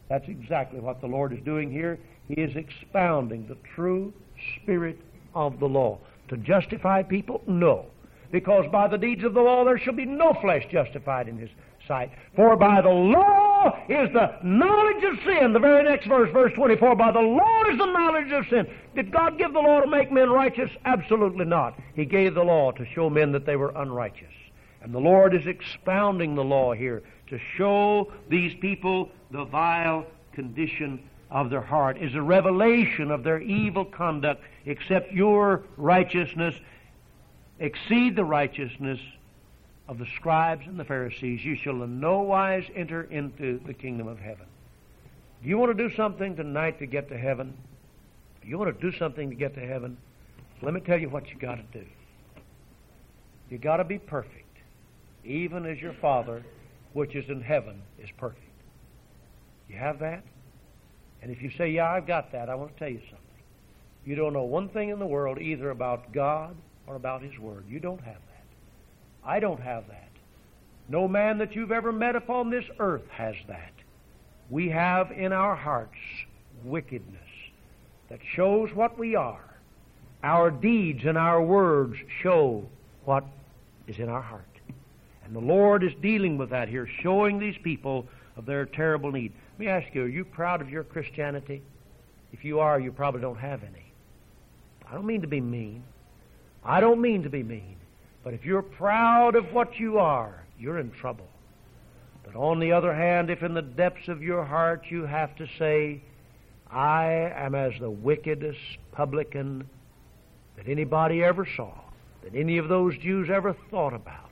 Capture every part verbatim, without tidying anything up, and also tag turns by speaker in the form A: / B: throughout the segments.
A: That's exactly what the Lord is doing here. He is expounding the true spirit of the law. To justify people? No. Because by the deeds of the law there shall be no flesh justified in His sight. For by the law is the knowledge of sin. The very next verse, verse twenty-four, by the law is the knowledge of sin. Did God give the law to make men righteous? Absolutely not. He gave the law to show men that they were unrighteous. And the Lord is expounding the law here to show these people the vile condition of their heart, is a revelation of their evil conduct, except your righteousness exceed the righteousness of the scribes and the Pharisees. You shall in no wise enter into the kingdom of heaven. Do you want to do something tonight to get to heaven? Do you want to do something to get to heaven? Let me tell you what you got to do. You got to be perfect, even as your Father which is in heaven is perfect. You have that? And if you say, yeah, I've got that, I want to tell you something. You don't know one thing in the world either about God or about His Word. You don't have that. I don't have that. No man that you've ever met upon this earth has that. We have in our hearts wickedness that shows what we are. Our deeds and our words show what is in our heart. And the Lord is dealing with that here, showing these people of their terrible need. Let me ask you, are you proud of your Christianity? If you are, you probably don't have any. I don't mean to be mean. I don't mean to be mean. But if you're proud of what you are, you're in trouble. But on the other hand, if in the depths of your heart you have to say, I am as the wickedest publican that anybody ever saw, that any of those Jews ever thought about,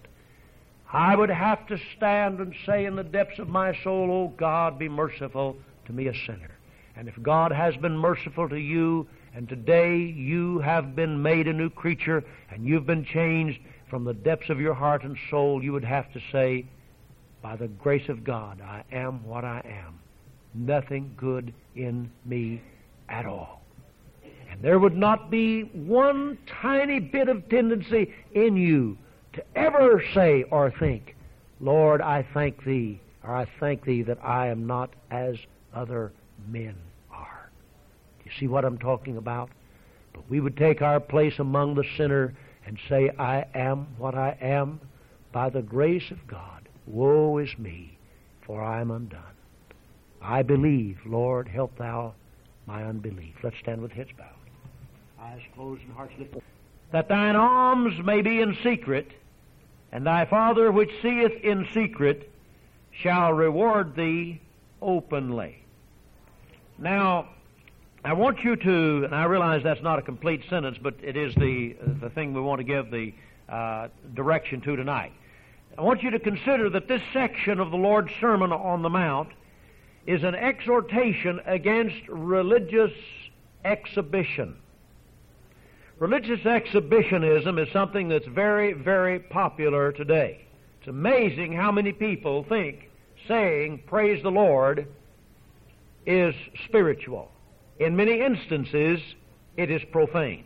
A: I would have to stand and say in the depths of my soul, oh God, be merciful to me, a sinner. And if God has been merciful to you, and today you have been made a new creature, and you've been changed from the depths of your heart and soul, you would have to say, by the grace of God, I am what I am. Nothing good in me at all. And there would not be one tiny bit of tendency in you to ever say or think, Lord, I thank Thee, or I thank Thee that I am not as other men are. Do you see what I'm talking about? But we would take our place among the sinner and say, I am what I am by the grace of God. Woe is me, for I am undone. I believe, Lord, help Thou my unbelief. Let's stand with heads bowed, eyes closed and hearts lifted. That Thine alms may be in secret, and Thy Father which seeth in secret shall reward thee openly. Now, I want you to, and I realize that's not a complete sentence, but it is the, the thing we want to give the uh, direction to tonight. I want you to consider that this section of the Lord's Sermon on the Mount is an exhortation against religious exhibition. Religious exhibitionism is something that's very, very popular today. It's amazing how many people think saying, praise the Lord, is spiritual. In many instances, it is profane.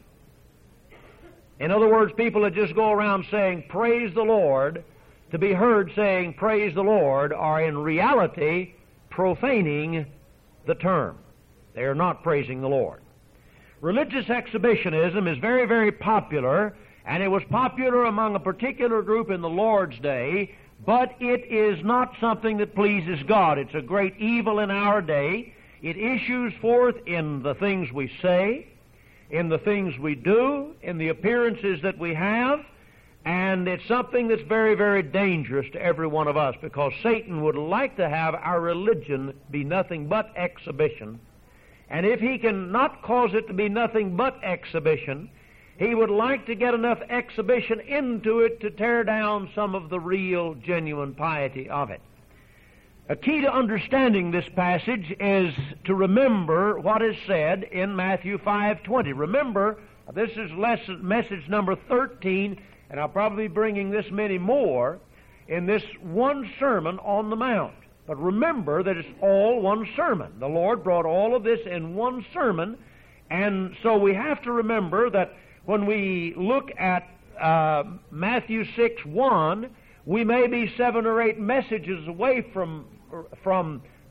A: In other words, people that just go around saying, praise the Lord, to be heard saying, praise the Lord, are in reality profaning the term. They are not praising the Lord. Religious exhibitionism is very, very popular, and it was popular among a particular group in the Lord's day, but it is not something that pleases God. It's a great evil in our day. It issues forth in the things we say, in the things we do, in the appearances that we have, and it's something that's very, very dangerous to every one of us, because Satan would like to have our religion be nothing but exhibition. And if he can not cause it to be nothing but exhibition, he would like to get enough exhibition into it to tear down some of the real, genuine piety of it. A key to understanding this passage is to remember what is said in Matthew five twenty. Remember, this is lesson, message number thirteen, and I'll probably be bringing this many more in this one Sermon on the Mount. But remember that it's all one sermon. The Lord brought all of this in one sermon, and so we have to remember that when we look at uh, Matthew six one, we may be seven or eight messages away from from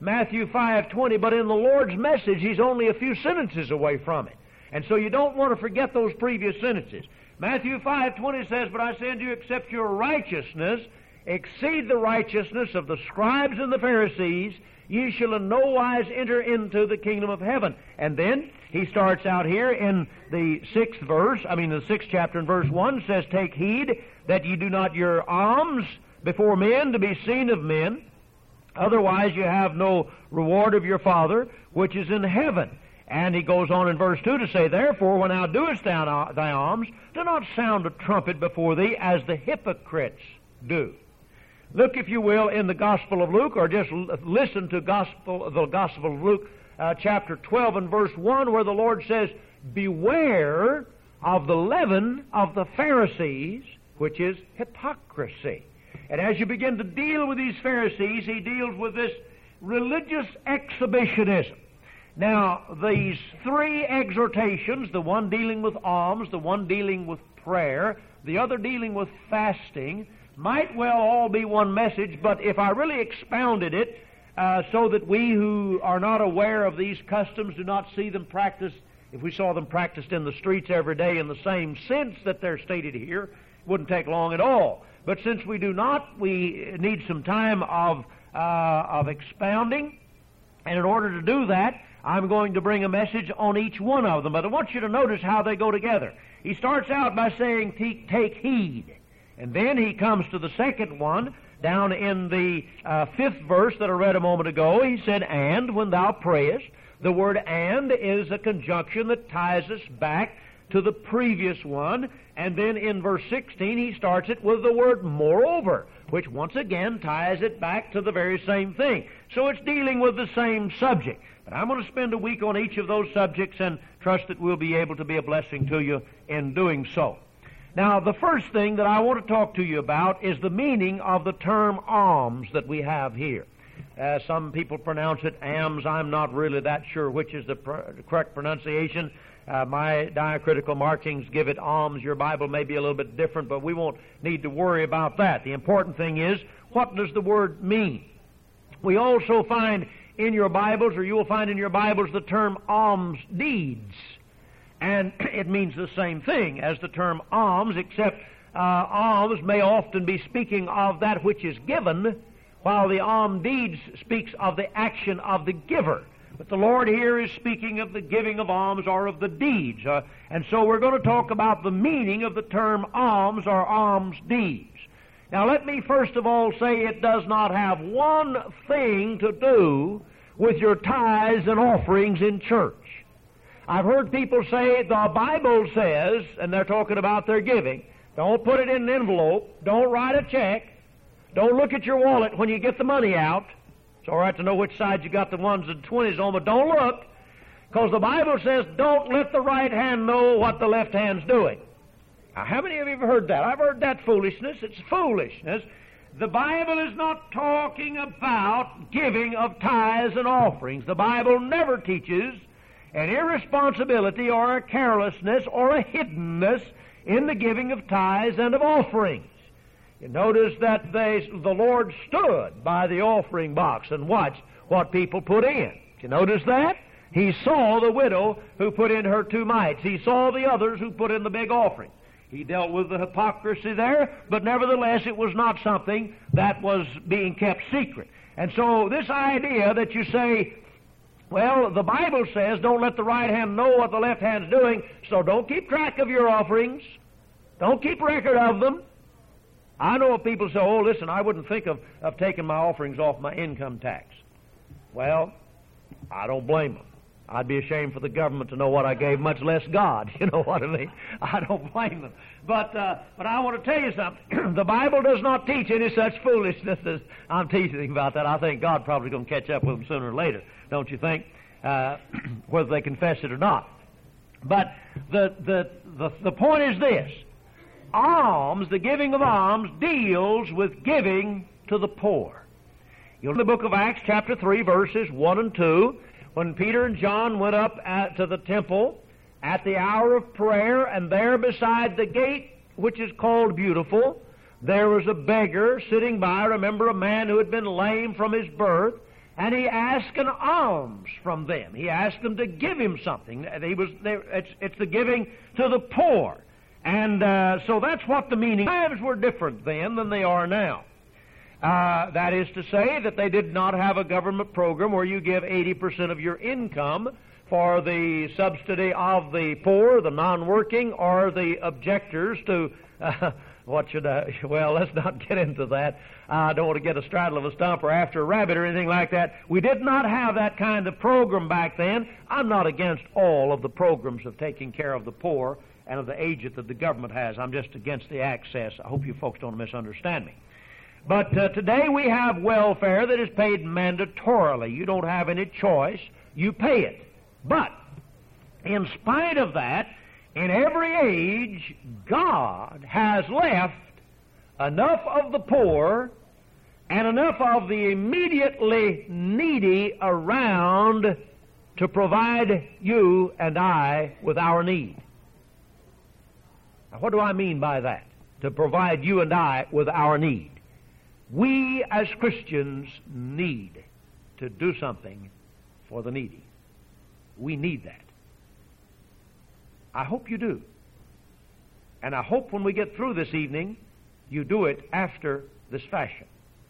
A: Matthew five twenty, but in the Lord's message, He's only a few sentences away from it. And so you don't want to forget those previous sentences. Matthew five twenty says, but I say unto you, except your righteousness exceed the righteousness of the scribes and the Pharisees, ye shall in no wise enter into the kingdom of heaven. And then he starts out here in the sixth verse, I mean the sixth chapter in verse one, says, take heed that ye do not your alms before men to be seen of men, otherwise you have no reward of your Father which is in heaven. And he goes on in verse two to say, therefore, when thou doest thou thy alms, do not sound a trumpet before thee, as the hypocrites do. Look, if you will, in the Gospel of Luke, or just l- listen to gospel, the Gospel of Luke, uh, chapter twelve and verse one, where the Lord says, beware of the leaven of the Pharisees, which is hypocrisy. And as you begin to deal with these Pharisees, he deals with this religious exhibitionism. Now, these three exhortations, the one dealing with alms, the one dealing with prayer, the other dealing with fasting, might well all be one message, but if I really expounded it uh, so that we who are not aware of these customs do not see them practiced, if we saw them practiced in the streets every day in the same sense that they're stated here, it wouldn't take long at all. But since we do not, we need some time of, uh, of expounding, and in order to do that, I'm going to bring a message on each one of them. But I want you to notice how they go together. He starts out by saying, take heed. And then he comes to the second one, down in the uh, fifth verse that I read a moment ago. He said, and when thou prayest. The word and is a conjunction that ties us back to the previous one. And then in verse sixteen, he starts it with the word moreover, which once again ties it back to the very same thing. So it's dealing with the same subject. But I'm going to spend a week on each of those subjects and trust that we'll be able to be a blessing to you in doing so. Now, the first thing that I want to talk to you about is the meaning of the term alms that we have here. Uh, some people pronounce it alms. I'm not really that sure which is the pr- correct pronunciation. Uh, my diacritical markings give it alms. Your Bible may be a little bit different, but we won't need to worry about that. The important thing is, what does the word mean? We also find in your Bibles, or you will find in your Bibles, the term alms deeds. And it means the same thing as the term alms, except uh, alms may often be speaking of that which is given, while the alms deeds speaks of the action of the giver. But the Lord here is speaking of the giving of alms or of the deeds. Uh, and so we're going to talk about the meaning of the term alms or alms deeds. Now let me first of all say it does not have one thing to do with your tithes and offerings in church. I've heard people say the Bible says, and they're talking about their giving, don't put it in an envelope, don't write a check, don't look at your wallet when you get the money out. It's all right to know which side you got the ones and twenties on, but don't look, because the Bible says don't let the right hand know what the left hand's doing. Now, how many of you have heard that? I've heard that foolishness. It's foolishness. The Bible is not talking about giving of tithes and offerings. The Bible never teaches an irresponsibility or a carelessness or a hiddenness in the giving of tithes and of offerings. You notice that they, the Lord stood by the offering box and watched what people put in. Did you notice that? He saw the widow who put in her two mites. He saw the others who put in the big offering. He dealt with the hypocrisy there, but nevertheless it was not something that was being kept secret. And so this idea that you say, well, the Bible says don't let the right hand know what the left hand's doing, so don't keep track of your offerings. Don't keep record of them. I know of people say, oh, listen, I wouldn't think of, of taking my offerings off my income tax. Well, I don't blame them. I'd be ashamed for the government to know what I gave, much less God. You know what I mean? I don't blame them. But uh, but I want to tell you something. The Bible does not teach any such foolishness as I'm teaching about that. I think God probably going to catch up with them sooner or later, don't you think? Uh, whether they confess it or not. But the, the, the, the point is this. Alms, the giving of alms, deals with giving to the poor. You'll in the book of Acts, chapter three, verses one and two, when Peter and John went up at, to the temple at the hour of prayer, and there beside the gate, which is called Beautiful, there was a beggar sitting by, remember, a man who had been lame from his birth, and he asked an alms from them. He asked them to give him something. He was, they, it's, it's the giving to the poor. And uh, so that's what the meaning. Times were different then than they are now. Uh, that is to say that they did not have a government program where you give eighty percent of your income for the subsidy of the poor, the non-working, or the objectors to, uh, what should I, well, let's not get into that. I don't want to get a straddle of a stump or after a rabbit or anything like that. We did not have that kind of program back then. I'm not against all of the programs of taking care of the poor and of the aged that the government has. I'm just against the access. I hope you folks don't misunderstand me. But uh, today we have welfare that is paid mandatorily. You don't have any choice. You pay it. But in spite of that, in every age, God has left enough of the poor and enough of the immediately needy around to provide you and I with our need. Now, what do I mean by that? To provide you and I with our need. We as Christians need to do something for the needy. We need that. I hope you do. And I hope when we get through this evening, you do it after this fashion.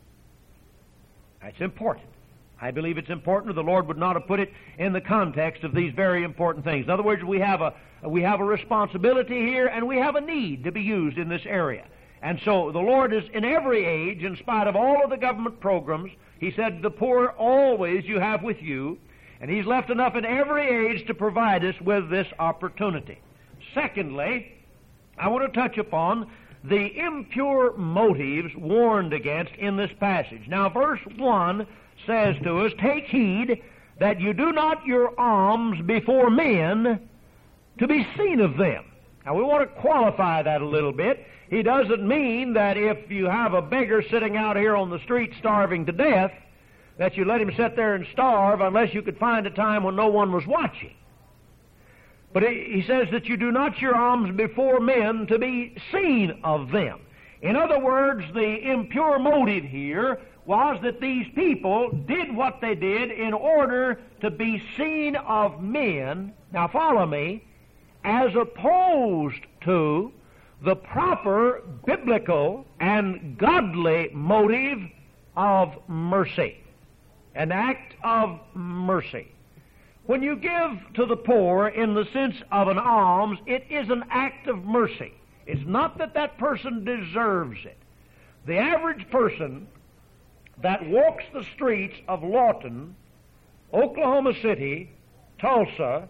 A: It's important. I believe it's important. The Lord would not have put it in the context of these very important things. In other words, we have a we have a responsibility here, and we have a need to be used in this area. And so the Lord is in every age, in spite of all of the government programs. He said, the poor always you have with you, and He's left enough in every age to provide us with this opportunity. Secondly, I want to touch upon the impure motives warned against in this passage. Now, verse one says to us, take heed that you do not your alms before men to be seen of them. Now, we want to qualify that a little bit. He doesn't mean that if you have a beggar sitting out here on the street starving to death, that you let him sit there and starve unless you could find a time when no one was watching. But he says that you do not your alms before men to be seen of them. In other words, the impure motive here was that these people did what they did in order to be seen of men, now follow me, as opposed to the proper biblical and godly motive of mercy, an act of mercy. When you give to the poor in the sense of an alms, it is an act of mercy. It's not that that person deserves it. The average person that walks the streets of Lawton, Oklahoma City, Tulsa,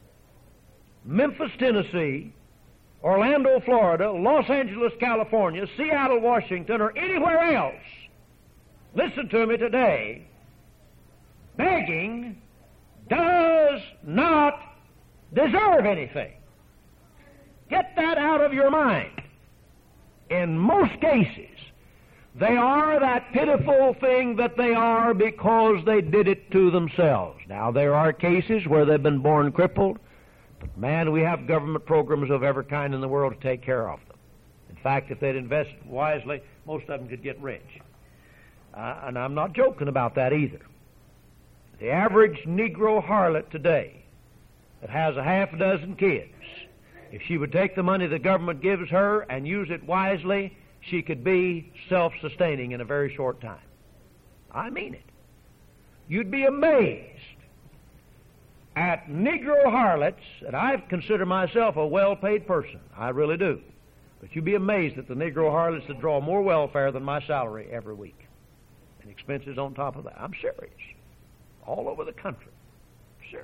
A: Memphis, Tennessee, Orlando, Florida, Los Angeles, California, Seattle, Washington, or anywhere else, listen to me today, begging does not deserve anything. Get that out of your mind. In most cases, they are that pitiful thing that they are because they did it to themselves. Now, there are cases where they've been born crippled, but man, we have government programs of every kind in the world to take care of them. In fact, if they'd invest wisely, most of them could get rich. Uh, and I'm not joking about that either. The average Negro harlot today that has a half a dozen kids, if she would take the money the government gives her and use it wisely, she could be self-sustaining in a very short time. I mean it. You'd be amazed at Negro harlots, and I consider myself a well-paid person. I really do. But you'd be amazed at the Negro harlots that draw more welfare than my salary every week. And expenses on top of that. I'm serious. All over the country. Serious.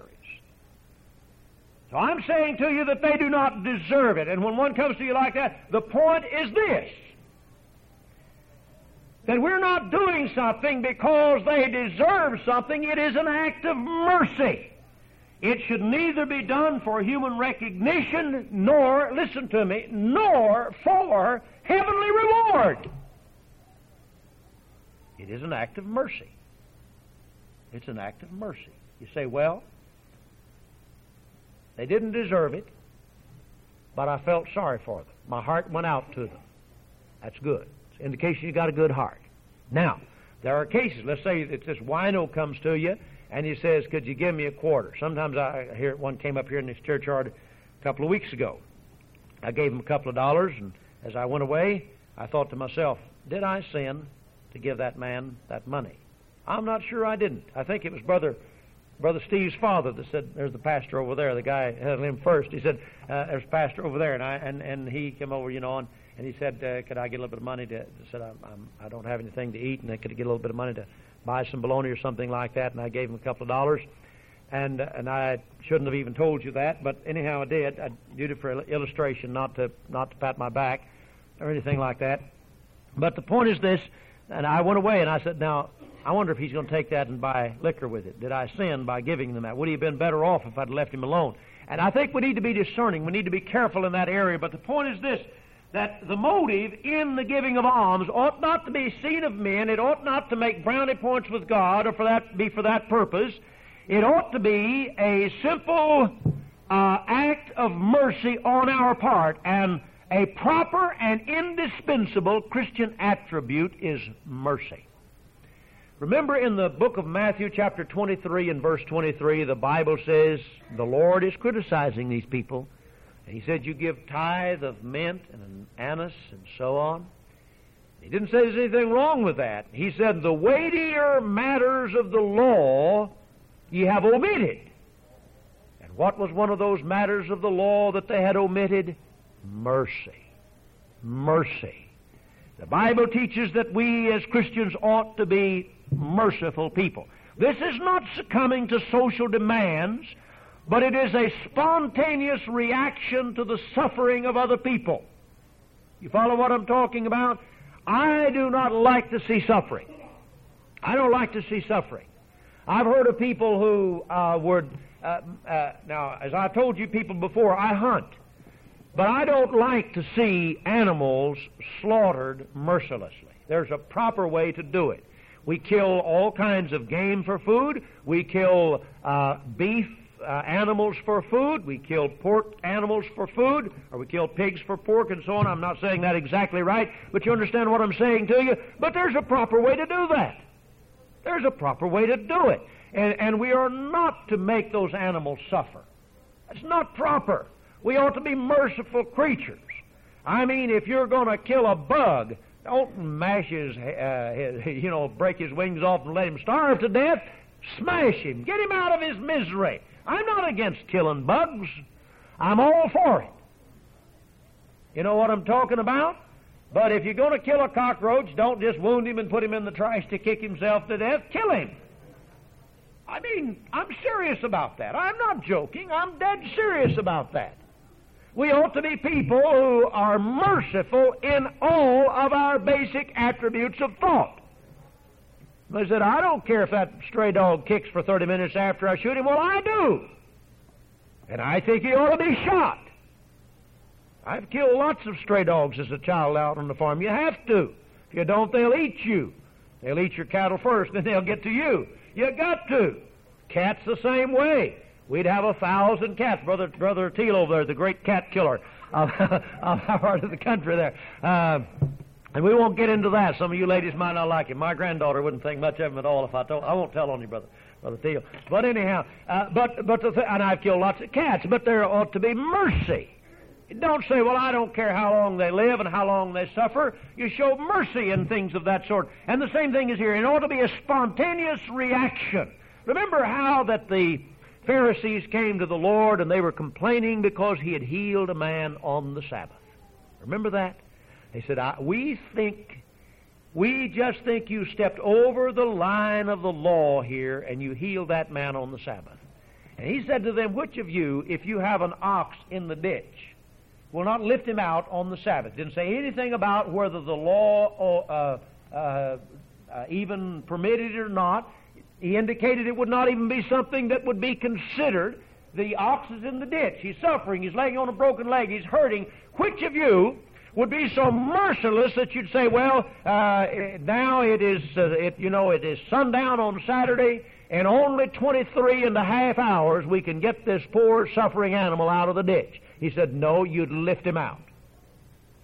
A: So I'm saying to you that they do not deserve it. And when one comes to you like that, the point is this: that we're not doing something because they deserve something. It is an act of mercy. It should neither be done for human recognition, nor, listen to me, nor for heavenly reward. It is an act of mercy. It's an act of mercy. You say, well, they didn't deserve it, but I felt sorry for them. My heart went out to them. That's good. It's an indication you got a good heart. Now, There are cases. Let's say that this wino comes to you, and he says, could you give me a quarter? Sometimes I hear one came up here in this churchyard a couple of weeks ago. I gave him a couple of dollars, and as I went away, I thought to myself, did I sin to give that man that money? I'm not sure I didn't. I think it was Brother Brother Steve's father that said, there's the pastor over there. The guy had him first. He said, uh, there's a pastor over there. And I and, and he came over, you know, and, and he said, uh, could I get a little bit of money to, I said, I'm, I'm, I don't have anything to eat, and I could get a little bit of money to buy some bologna or something like that. And I gave him a couple of dollars. And uh, and I shouldn't have even told you that, but anyhow I did. I did it for illustration, not to not to pat my back or anything like that. But the point is this, and I went away and I said, now, I wonder if he's going to take that and buy liquor with it. Did I sin by giving him that? Would he have been better off if I'd left him alone? And I think we need to be discerning. We need to be careful in that area. But the point is this, that the motive in the giving of alms ought not to be seen of men. It ought not to make brownie points with God or for that be for that purpose. It ought to be a simple uh, act of mercy on our part. And a proper and indispensable Christian attribute is mercy. Remember in the book of Matthew chapter twenty-three and verse twenty-three, the Bible says the Lord is criticizing these people. And He said, you give tithe of mint and anise and so on. He didn't say there's anything wrong with that. He said, the weightier matters of the law ye have omitted. And what was one of those matters of the law that they had omitted? Mercy. Mercy. The Bible teaches that we as Christians ought to be merciful people. This is not succumbing to social demands, but it is a spontaneous reaction to the suffering of other people. You follow what I'm talking about? I do not like to see suffering. I don't like to see suffering. I've heard of people who uh, were, uh, uh, now, as I told you people before, I hunt. But I don't like to see animals slaughtered mercilessly. There's a proper way to do it. We kill all kinds of game for food. We kill uh, beef uh, animals for food. We kill pork animals for food. Or we kill pigs for pork and so on. I'm not saying that exactly right, but you understand what I'm saying to you. But there's a proper way to do that. There's a proper way to do it. And, and we are not to make those animals suffer. That's not proper. We ought to be merciful creatures. I mean, if you're going to kill a bug, don't mash his, uh, his, you know, break his wings off and let him starve to death. Smash him. Get him out of his misery. I'm not against killing bugs. I'm all for it. You know what I'm talking about? But if you're going to kill a cockroach, don't just wound him and put him in the trash to kick himself to death. Kill him. I mean, I'm serious about that. I'm not joking. I'm dead serious about that. We ought to be people who are merciful in all of our basic attributes of thought. They said, I don't care if that stray dog kicks for thirty minutes after I shoot him. Well, I do. And I think he ought to be shot. I've killed lots of stray dogs as a child out on the farm. You have to. If you don't, they'll eat you. They'll eat your cattle first, then they'll get to you. You got to. Cats the same way. We'd have a thousand cats. Brother Brother Teal over there, the great cat killer of, of our part of the country there. Uh, and we won't get into that. Some of you ladies might not like him. My granddaughter wouldn't think much of him at all if I told. I won't tell on you, Brother Brother Teal. But anyhow, uh, but but the th- and I've killed lots of cats. But there ought to be mercy. Don't say, well, I don't care how long they live and how long they suffer. You show mercy in things of that sort. And the same thing is here. It ought to be a spontaneous reaction. Remember how that the Pharisees came to the Lord and they were complaining because He had healed a man on the Sabbath. Remember that? They said, I, we think, we just think you stepped over the line of the law here and you healed that man on the Sabbath. And He said to them, which of you, if you have an ox in the ditch, will not lift him out on the Sabbath? Didn't say anything about whether the law uh, uh, uh, even permitted it or not. He indicated it would not even be something that would be considered. The ox is in the ditch. He's suffering. He's laying on a broken leg. He's hurting. Which of you would be so merciless that you'd say, well, uh, now it is, uh, it, you know, it is sundown on Saturday, and only twenty-three and a half hours we can get this poor suffering animal out of the ditch. He said, no, you'd lift him out.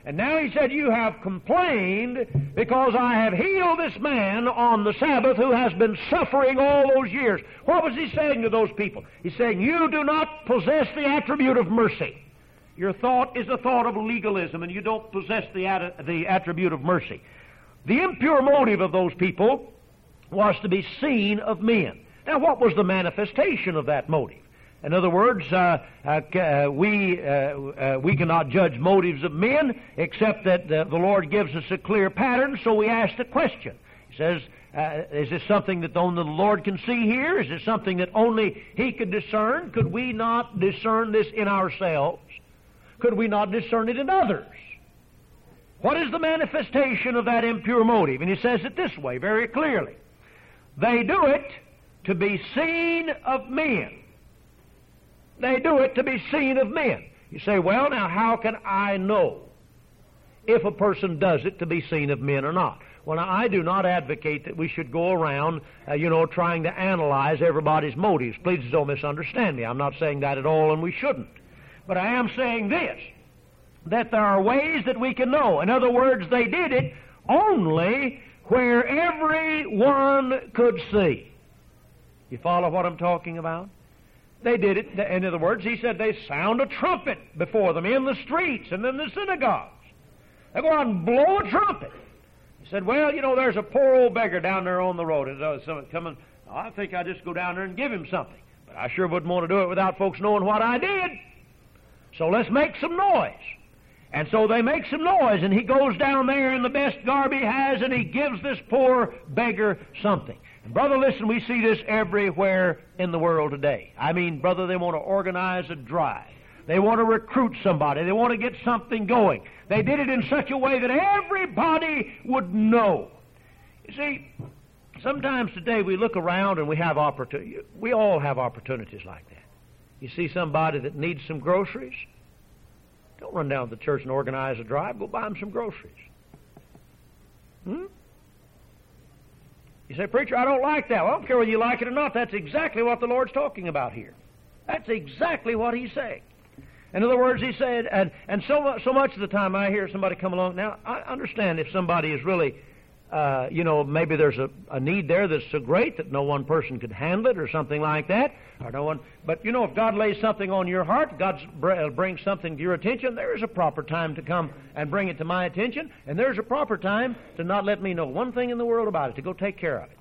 A: And now he said, you have complained because I have healed this man on the Sabbath who has been suffering all those years. What was he saying to those people? He's saying, you do not possess the attribute of mercy. Your thought is a thought of legalism, and you don't possess the, att- the attribute of mercy. The impure motive of those people was to be seen of men. Now, what was the manifestation of that motive? In other words, uh, uh, we uh, uh, we cannot judge motives of men except that uh, the Lord gives us a clear pattern, so we ask the question. He says, uh, is this something that only the Lord can see here? Is this something that only He could discern? Could we not discern this in ourselves? Could we not discern it in others? What is the manifestation of that impure motive? And he says it this way very clearly. They do it to be seen of men. They do it to be seen of men. You say, well, now how can I know if a person does it to be seen of men or not? Well, now, I do not advocate that we should go around, uh, you know, trying to analyze everybody's motives. Please don't misunderstand me. I'm not saying that at all, and we shouldn't. But I am saying this, that there are ways that we can know. In other words, they did it only where everyone could see. You follow what I'm talking about? They did it, in other words, he said they sound a trumpet before them in the streets and in the synagogues. They go out and blow a trumpet. He said, well, you know, there's a poor old beggar down there on the road. And uh, someone coming, oh, I think I'll just go down there and give him something. But I sure wouldn't want to do it without folks knowing what I did. So let's make some noise. And so they make some noise, and he goes down there in the best garb he has, and he gives this poor beggar something. And brother, listen, we see this everywhere in the world today. I mean, brother, they want to organize a drive. They want to recruit somebody. They want to get something going. They did it in such a way that everybody would know. You see, sometimes today we look around and we have opportunity. We all have opportunities like that. You see somebody that needs some groceries, don't run down to the church and organize a drive. Go buy them some groceries. Hmm? You say, preacher, I don't like that. Well, I don't care whether you like it or not. That's exactly what the Lord's talking about here. That's exactly what He's saying. In other words, He said, and, and so, so much of the time I hear somebody come along. Now, I understand if somebody is really, uh, you know, maybe there's a, a need there that's so great that no one person could handle it or something like that. Or no one, but you know, if God lays something on your heart, God brings something to your attention, there is a proper time to come and bring it to my attention, and there's a proper time to not let me know one thing in the world about it, to go take care of it.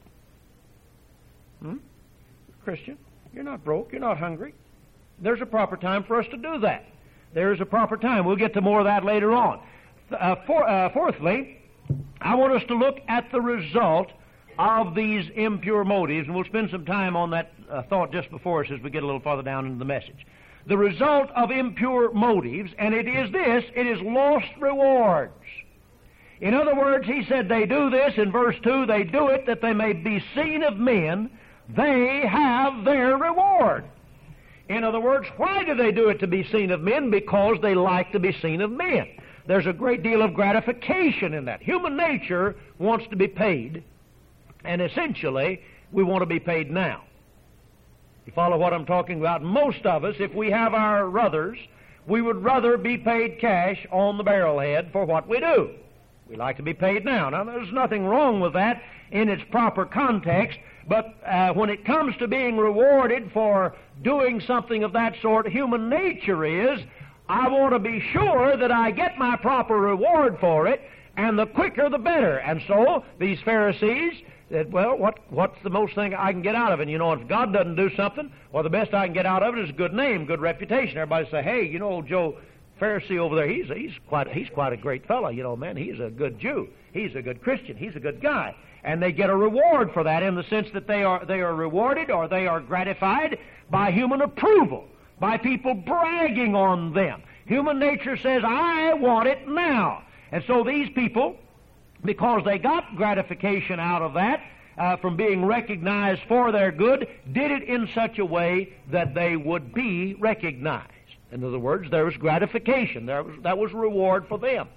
A: Hmm? Christian, you're not broke, you're not hungry. There's a proper time for us to do that. There is a proper time. We'll get to more of that later on. Uh, for, uh, fourthly, I want us to look at the result of these impure motives, and we'll spend some time on that uh, thought just before us as we get a little farther down into the message. The result of impure motives, and it is this, it is lost rewards. In other words, he said they do this, in verse two, they do it that they may be seen of men. They have their reward. In other words, why do they do it to be seen of men? Because they like to be seen of men. There's a great deal of gratification in that. Human nature wants to be paid. And essentially, we want to be paid now. You follow what I'm talking about? Most of us, if we have our ruthers, we would rather be paid cash on the barrelhead for what we do. We like to be paid now. Now, there's nothing wrong with that in its proper context, but uh, when it comes to being rewarded for doing something of that sort, human nature is, I want to be sure that I get my proper reward for it, and the quicker the better. And so, these Pharisees said, well, what, what's the most thing I can get out of it? And you know, if God doesn't do something, well, the best I can get out of it is a good name, good reputation. Everybody say, hey, you know, old Joe Pharisee over there, he's, he's, quite, he's quite a great fellow, you know, man. He's a good Jew. He's a good Christian. He's a good guy. And they get a reward for that in the sense that they are, they are rewarded or they are gratified by human approval, by people bragging on them. Human nature says, I want it now. And so these people, because they got gratification out of that, uh, from being recognized for their good, did it in such a way that they would be recognized. In other words, there was gratification. There was, that was reward for them.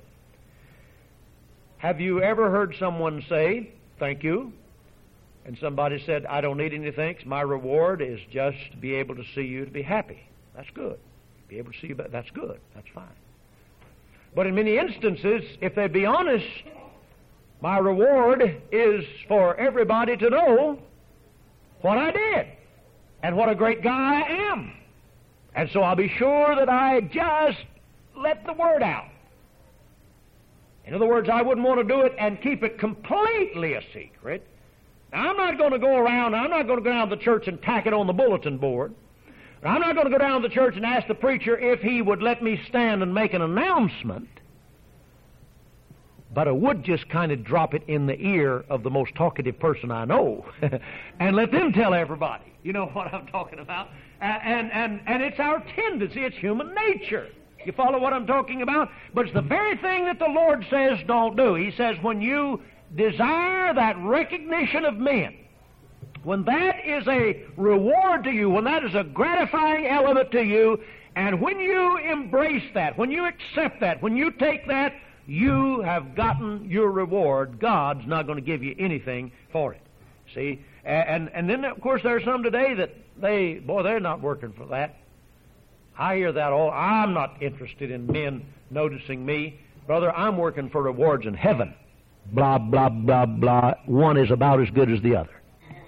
A: Have you ever heard someone say, thank you? And somebody said, I don't need any thanks. My reward is just to be able to see you to be happy. That's good. Be able to see you, but that's good. That's fine. But in many instances, if they be honest, my reward is for everybody to know what I did and what a great guy I am. And so I'll be sure that I just let the word out. In other words, I wouldn't want to do it and keep it completely a secret. Now, I'm not going to go around, I'm not going to go down to the church and tack it on the bulletin board. I'm not going to go down to the church and ask the preacher if he would let me stand and make an announcement. But I would just kind of drop it in the ear of the most talkative person I know and let them tell everybody. You know what I'm talking about? Uh, and, and, and it's our tendency, it's human nature. You follow what I'm talking about? But it's the very thing that the Lord says don't do. He says when you desire that recognition of men, when that is a reward to you, when that is a gratifying element to you, and when you embrace that, when you accept that, when you take that, you have gotten your reward. God's not going to give you anything for it. See? And, and then, of course, there are some today that they, boy, they're not working for that. I hear that all. I'm not interested in men noticing me. Brother, I'm working for rewards in heaven. Blah, blah, blah, blah. One is about as good as the other.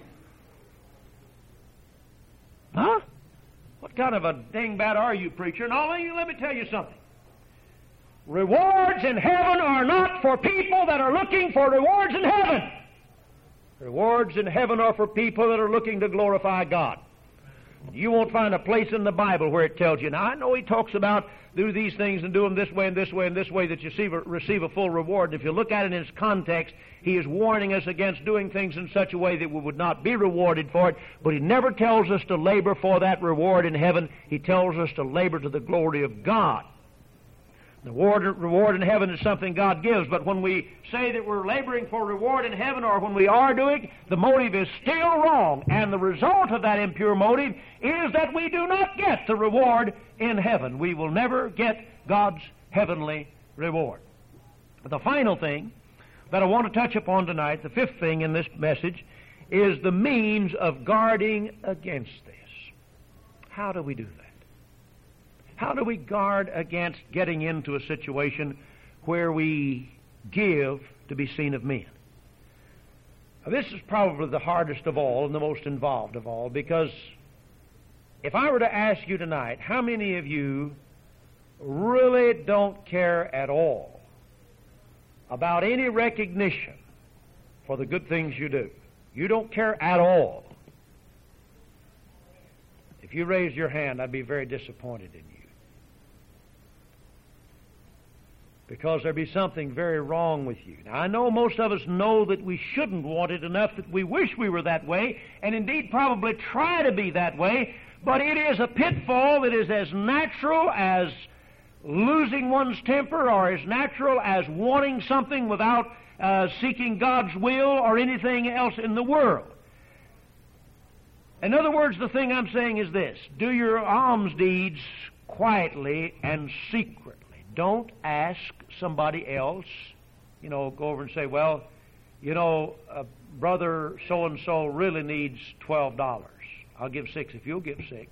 A: Huh? What kind of a dingbat are you, preacher? Now, let me, let me tell you something. Rewards in heaven are not for people that are looking for rewards in heaven. Rewards in heaven are for people that are looking to glorify God. You won't find a place in the Bible where it tells you. Now, I know he talks about do these things and do them this way and this way and this way that you receive a, receive a full reward. And if you look at it in its context, he is warning us against doing things in such a way that we would not be rewarded for it. But he never tells us to labor for that reward in heaven. He tells us to labor to the glory of God. The reward, reward in heaven is something God gives, but when we say that we're laboring for reward in heaven, or when we are doing, the motive is still wrong, and the result of that impure motive is that we do not get the reward in heaven. We will never get God's heavenly reward. But the final thing that I want to touch upon tonight, the fifth thing in this message, is the means of guarding against this. How do we do that? How do we guard against getting into a situation where we give to be seen of men? Now, this is probably the hardest of all and the most involved of all, because if I were to ask you tonight, how many of you really don't care at all about any recognition for the good things you do? You don't care at all. If you raised your hand, I'd be very disappointed in you. Because there'd be something very wrong with you. Now, I know most of us know that we shouldn't want it enough that we wish we were that way, and indeed probably try to be that way, but it is a pitfall that is as natural as losing one's temper, or as natural as wanting something without uh, seeking God's will or anything else in the world. In other words, the thing I'm saying is this: do your alms deeds quietly and secretly. Don't ask somebody else, you know, go over and say, well, you know, uh, brother so-and-so really needs twelve dollars. I'll give six if you'll give six.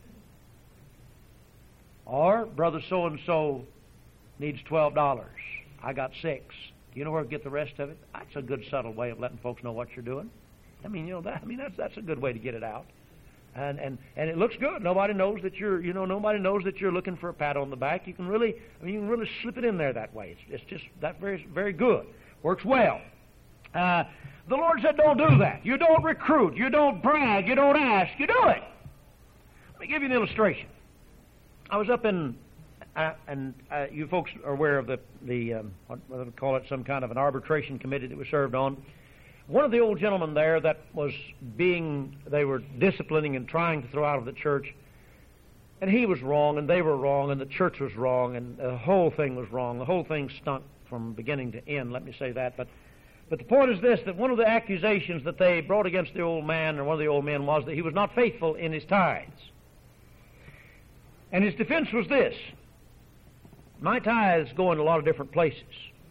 A: Or, brother so-and-so needs twelve dollars. I got six. Do you know where to get the rest of it? That's a good subtle way of letting folks know what you're doing. I mean, you know, that, I mean, that's, that's a good way to get it out. And, and and it looks good. Nobody knows that you're, you know, nobody knows that you're looking for a pat on the back. You can really, I mean, you can really slip it in there that way. It's, it's just that very, very good. Works well. Uh, the Lord said, don't do that. You don't recruit. You don't brag. You don't ask. You do it. Let me give you an illustration. I was up in, uh, and uh, you folks are aware of the the um, what, what we call it, some kind of an arbitration committee that was served on. One of the old gentlemen there that was being, they were disciplining and trying to throw out of the church, and he was wrong, and they were wrong, and the church was wrong, and the whole thing was wrong. The whole thing stunk from beginning to end, let me say that. But but the point is this, that one of the accusations that they brought against the old man, or one of the old men, was that he was not faithful in his tithes. And his defense was this: my tithes go in a lot of different places.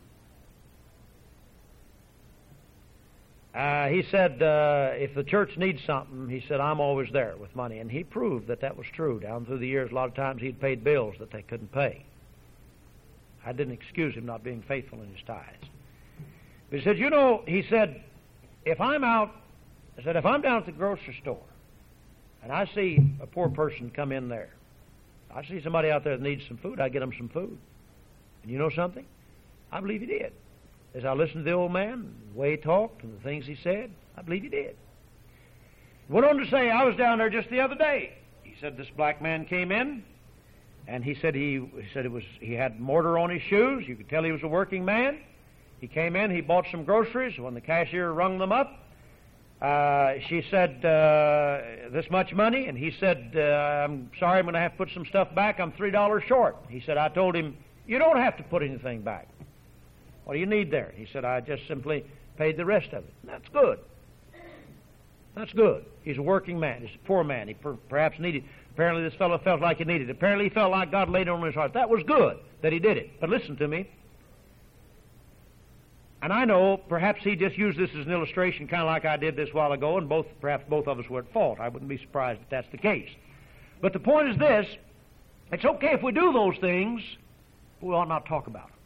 A: Uh, he said, uh, if the church needs something, he said, I'm always there with money. And he proved that that was true. Down through the years, a lot of times he'd paid bills that they couldn't pay. I didn't excuse him not being faithful in his tithes. But he said, you know, he said, if I'm out, I said, if I'm down at the grocery store and I see a poor person come in there, I see somebody out there that needs some food, I get them some food. And you know something? I believe he did. As I listened to the old man, the way he talked and the things he said, I believe he did. Went on to say, I was down there just the other day. He said this black man came in, and he said he, he said it was he had mortar on his shoes. You could tell he was a working man. He came in, he bought some groceries. When the cashier rung them up, uh, she said, uh, this much money, and he said, uh, I'm sorry, I'm going to have to put some stuff back. I'm three dollars short. He said, I told him, you don't have to put anything back. What do you need there? He said, I just simply paid the rest of it. That's good. That's good. He's a working man. He's a poor man. He per- perhaps needed, apparently this fellow felt like he needed it. Apparently he felt like God laid it on his heart. That was good that he did it. But listen to me. And I know perhaps he just used this as an illustration, kind of like I did this while ago, and both perhaps both of us were at fault. I wouldn't be surprised if that's the case. But the point is this, it's okay if we do those things, but we ought not talk about them.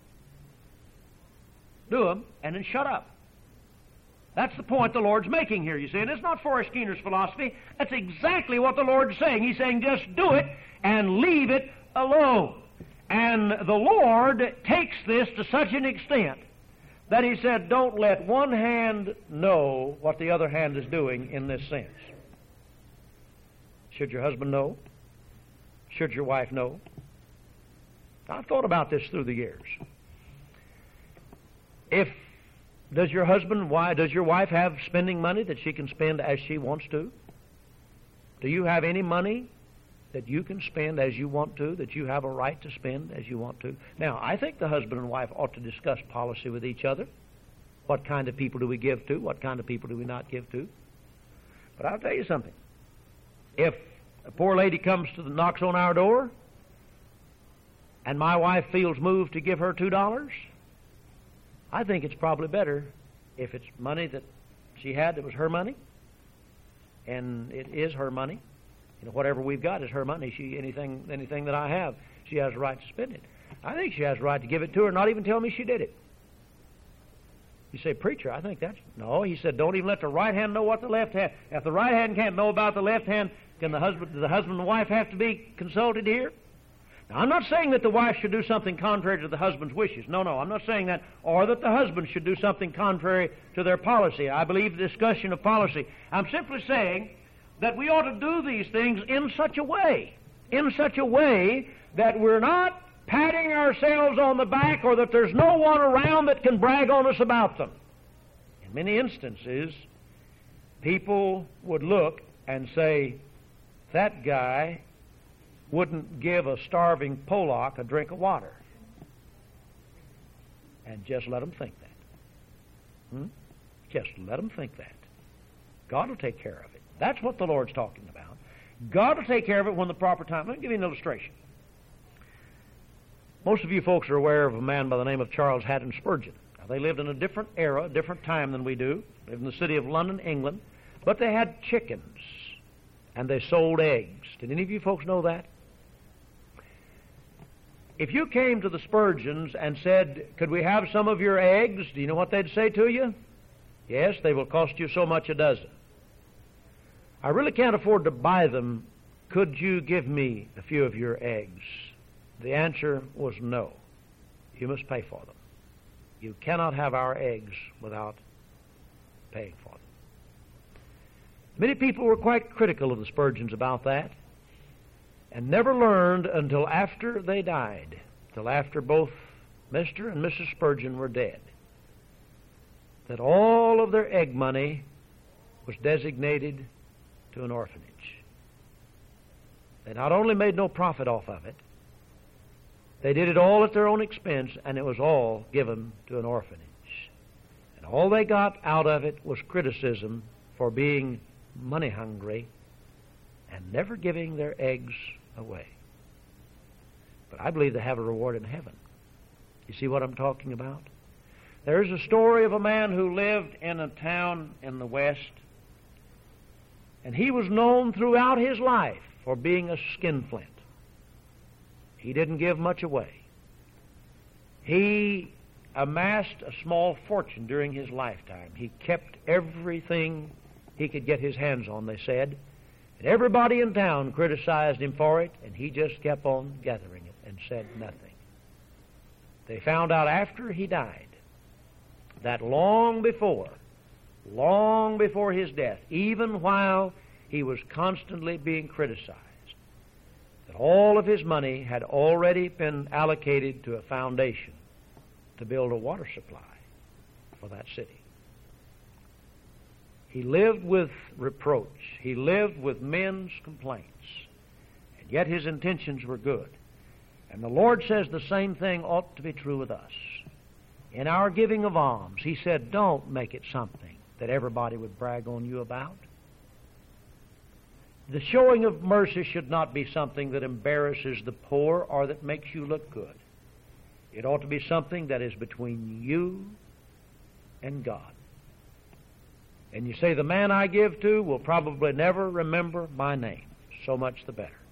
A: Do them, and then shut up. That's the point the Lord's making here, you see. And it's not Forrest Skinner's philosophy. That's exactly what the Lord's saying. He's saying just do it and leave it alone. And the Lord takes this to such an extent that He said, don't let one hand know what the other hand is doing in this sense. Should your husband know? Should your wife know? I've thought about this through the years. If Does your husband, why, does your wife have spending money that she can spend as she wants to? Do you have any money that you can spend as you want to, that you have a right to spend as you want to? Now, I think the husband and wife ought to discuss policy with each other. What kind of people do we give to? What kind of people do we not give to? But I'll tell you something. If a poor lady comes to the, knocks on our door, and my wife feels moved to give her two dollars, I think it's probably better if it's money that she had that was her money, and it is her money. You know, whatever we've got is her money. She anything anything that I have, she has a right to spend it. I think she has a right to give it to her, not even tell me she did it. You say, preacher, I think that's no. He said, don't even let the right hand know what the left hand. If the right hand can't know about the left hand, can the husband, does the husband and wife have to be consulted here? Now, I'm not saying that the wife should do something contrary to the husband's wishes. No, no, I'm not saying that. Or that the husband should do something contrary to their policy. I believe the discussion of policy. I'm simply saying that we ought to do these things in such a way, in such a way that we're not patting ourselves on the back or that there's no one around that can brag on us about them. In many instances, people would look and say, that guy wouldn't give a starving Pollock a drink of water. And just let them think that. Hmm? Just let them think that. God will take care of it. That's what the Lord's talking about. God will take care of it when the proper time. Let me give you an illustration. Most of you folks are aware of a man by the name of Charles Haddon Spurgeon. Now, they lived in a different era, a different time than we do. They lived in the city of London, England. But they had chickens, and they sold eggs. Did any of you folks know that? If you came to the Spurgeons and said, could we have some of your eggs? Do you know what they'd say to you? Yes, they will cost you so much a dozen. I really can't afford to buy them. Could you give me a few of your eggs? The answer was no. You must pay for them. You cannot have our eggs without paying for them. Many people were quite critical of the Spurgeons about that, and never learned until after they died, till after both Mister and Missus Spurgeon were dead, that all of their egg money was designated to an orphanage. They not only made no profit off of it, they did it all at their own expense, and it was all given to an orphanage. And all they got out of it was criticism for being money hungry and never giving their eggs away. But I believe they have a reward in heaven. You see what I'm talking about? There's a story of a man who lived in a town in the West, and he was known throughout his life for being a skinflint. He didn't give much away. He amassed a small fortune during his lifetime. He kept everything he could get his hands on, they said. And everybody in town criticized him for it, and he just kept on gathering it and said nothing. They found out after he died that long before, long before his death, even while he was constantly being criticized, that all of his money had already been allocated to a foundation to build a water supply for that city. He lived with reproach. He lived with men's complaints. And yet his intentions were good. And the Lord says the same thing ought to be true with us. In our giving of alms, He said, don't make it something that everybody would brag on you about. The showing of mercy should not be something that embarrasses the poor or that makes you look good. It ought to be something that is between you and God. And you say, the man I give to will probably never remember my name. So much the better.